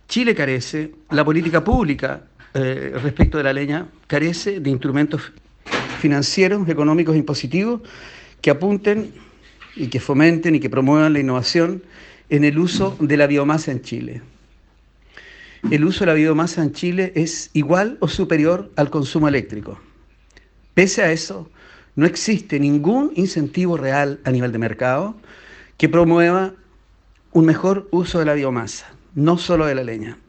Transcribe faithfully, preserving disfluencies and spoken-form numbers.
Chile carece, la política pública eh, respecto de la leña carece de instrumentos financieros, económicos e impositivos que apunten y que fomenten y que promuevan la innovación en el uso de la biomasa en Chile. El uso de la biomasa en Chile es igual o superior al consumo eléctrico. Pese a eso, no existe ningún incentivo real a nivel de mercado que promueva un mejor uso de la biomasa, no solo de la leña.